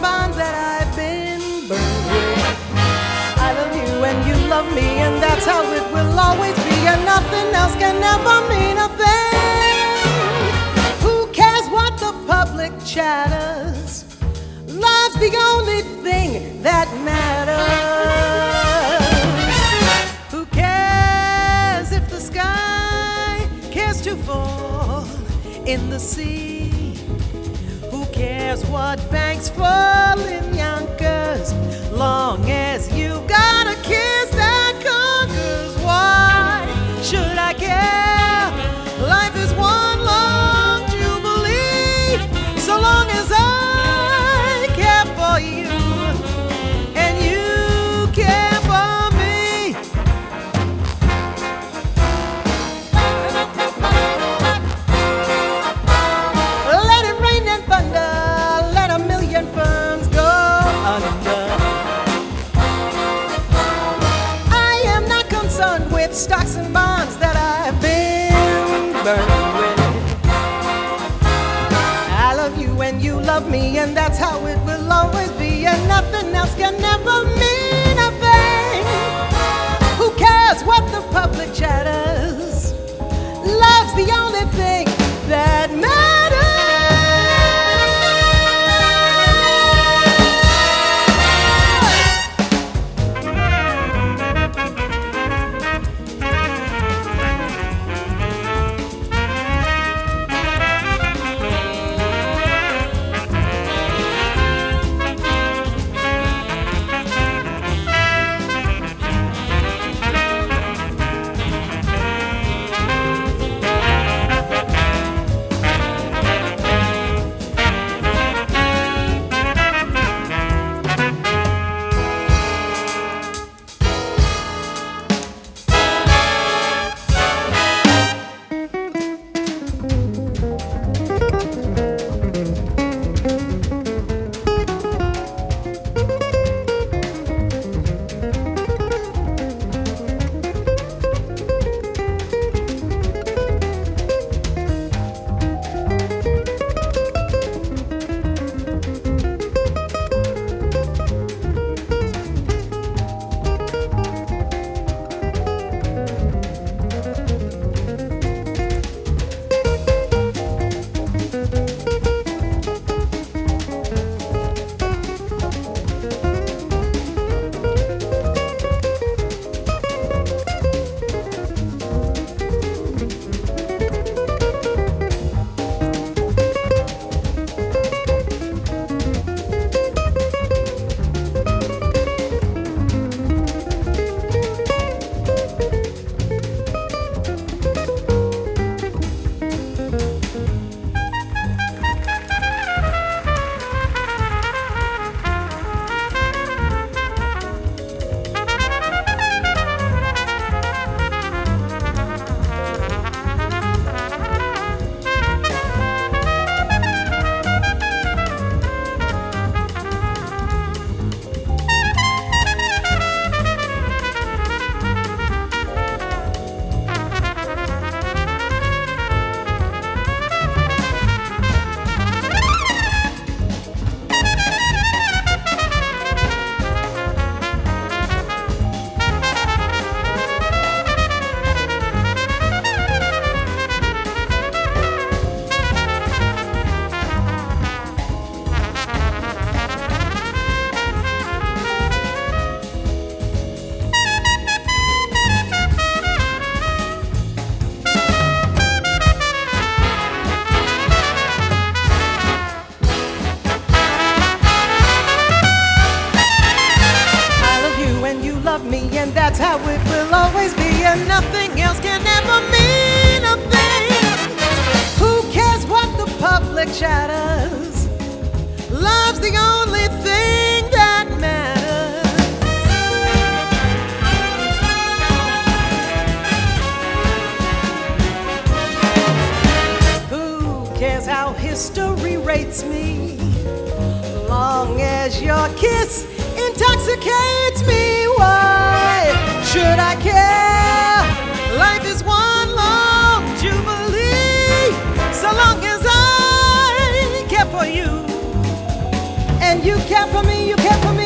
and bonds that I've been burned with. I love you and you love me, and that's how it will always be, and nothing else can ever mean a thing. Who cares what the public chatters? Love's the only thing that matters. Who cares if the sky cares to fall in the sea? Who cares what banks fall in Yonkers? Long as you got a kiss that conquers. Why should I care? Life is one long jubilee. So long as I care for you and you care for me. Let it rain and thunder, let a million firms go under. I am not concerned with stocks and bonds that I've been burned with. I love you and you love me, and that's how it will always be, and nothing else can ever mean a thing. Who cares what the public chatters? Love's the only thing that matters. And that's how it will always be, and nothing else can ever mean a thing. Who cares what the public chatters? Love's the only thing that matters. Who cares how history rates me? Long as your kiss intoxicates me. Why should I care? Life is one long jubilee. So long as I care for you and you care for me, you care for me.